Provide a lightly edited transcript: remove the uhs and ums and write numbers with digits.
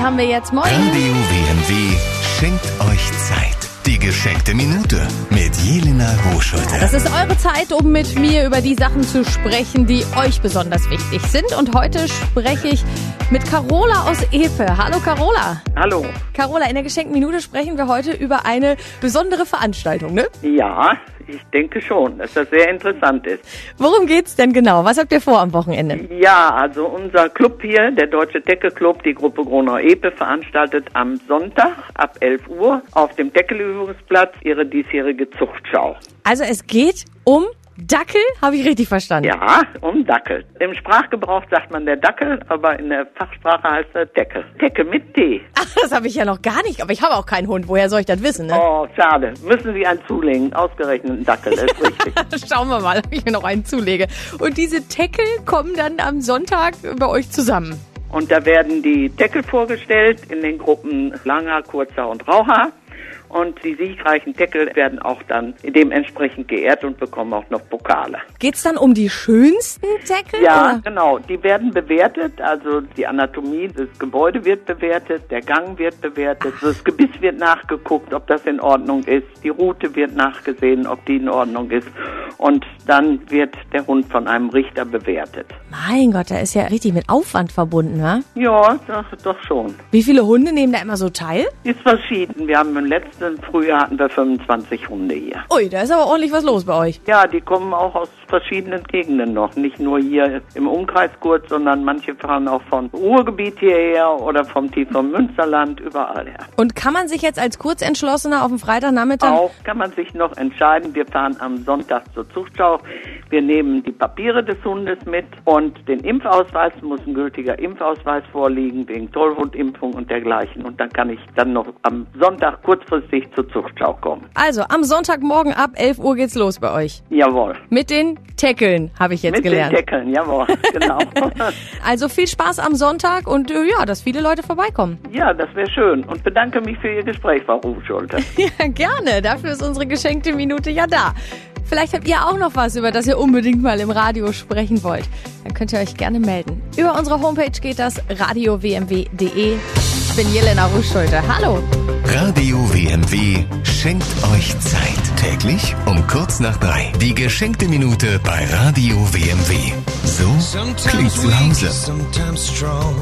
haben wir jetzt. Moin. Radio WMW schenkt euch Zeit. Die geschenkte Minute mit Jelena Ruschulter. Das ist eure Zeit, um mit mir über die Sachen zu sprechen, die euch besonders wichtig sind. Und heute spreche ich mit Carola aus Epe. Hallo Carola. Hallo. Carola, in der geschenkten Minute sprechen wir heute über eine besondere Veranstaltung, ne? Ja, ich denke schon, dass das sehr interessant ist. Worum geht's denn genau? Was habt ihr vor am Wochenende? Ja, also unser Club hier, der Deutsche Deckelclub, die Gruppe Gronau-Epe, veranstaltet am Sonntag ab 11 Uhr auf dem Deckelübungsplatz ihre diesjährige Zuchtschau. Also es geht um Dackel, habe ich richtig verstanden? Ja, um Dackel. Im Sprachgebrauch sagt man der Dackel, aber in der Fachsprache heißt er Deckel. Deckel mit T. Ach, das habe ich ja noch gar nicht, aber ich habe auch keinen Hund. Woher soll ich das wissen, ne? Oh, schade. Müssen Sie einen zulegen. Ausgerechnet einen Dackel, das ist richtig. Schauen wir mal, ob ich mir noch einen zulege. Und diese Deckel kommen dann am Sonntag bei euch zusammen. Und da werden die Deckel vorgestellt in den Gruppen Langhaar, Kurzhaar und Rauhaar. Und die siegreichen Deckel werden auch dann dementsprechend geehrt und bekommen auch noch Pokale. Geht's dann um die schönsten Deckel? Ja, oder? genau. Die werden bewertet. Also die Anatomie des Gebäudes wird bewertet, der Gang wird bewertet, das Gebiss wird nachgeguckt, ob das in Ordnung ist. Die Rute wird nachgesehen, ob die in Ordnung ist. Und dann wird der Hund von einem Richter bewertet. Mein Gott, da ist ja richtig mit Aufwand verbunden, wa? Ja, doch schon. Wie viele Hunde nehmen da immer so teil? Ist verschieden. Wir haben im letzten Frühjahr hatten wir 25 Hunde hier. Ui, da ist aber ordentlich was los bei euch. Ja, die kommen auch aus verschiedenen Gegenden noch. Nicht nur hier im Umkreis Gurt, sondern manche fahren auch vom Ruhrgebiet hierher oder vom tieferen Münsterland, überall her. Und kann man sich jetzt als Kurzentschlossener auf dem Freitagnachmittag... Auch kann man sich noch entscheiden. Wir fahren am Sonntag zur Zuchtschau. Wir nehmen die Papiere des Hundes mit und den Impfausweis. Muss ein gültiger Impfausweis vorliegen wegen Tollwundimpfung und dergleichen. Und dann kann ich dann noch am Sonntag kurzfristig zur Zuchtschau kommen. Also, am Sonntagmorgen ab 11 Uhr geht's los bei euch. Jawohl. Mit den Teckeln, habe ich jetzt gelernt. Mit den Deckeln, jawohl, genau. Also viel Spaß am Sonntag und ja, dass viele Leute vorbeikommen. Ja, das wäre schön. Und bedanke mich für Ihr Gespräch, Frau Ruschulter. Ja, gerne. Dafür ist unsere geschenkte Minute ja da. Vielleicht habt ihr auch noch was, über das ihr unbedingt mal im Radio sprechen wollt. Dann könnt ihr euch gerne melden. Über unsere Homepage geht das, radiowmw.de. Ich bin Jelena Ruschulter. Hallo. Radio WMW schenkt euch Zeit. Täglich um kurz nach 3. Die geschenkte Minute bei Radio WMW. So klingt zu Hause.